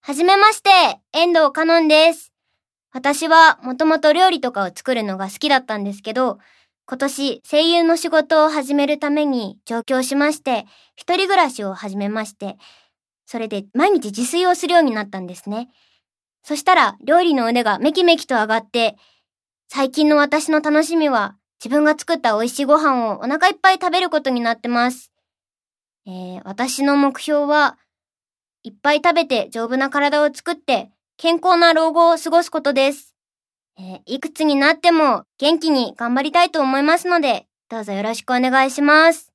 はじめまして、遠藤かのんです。私はもともと料理とかを作るのが好きだったんですけど、今年声優の仕事を始めるために上京しまして、一人暮らしを始めまして、それで毎日自炊をするようになったんですね。そしたら料理の腕がめきめきと上がって、最近の私の楽しみは自分が作った美味しいご飯をお腹いっぱい食べることになってます。私の目標はいっぱい食べて丈夫な体を作って健康な老後を過ごすことです。いくつになっても元気に頑張りたいと思いますので、どうぞよろしくお願いします。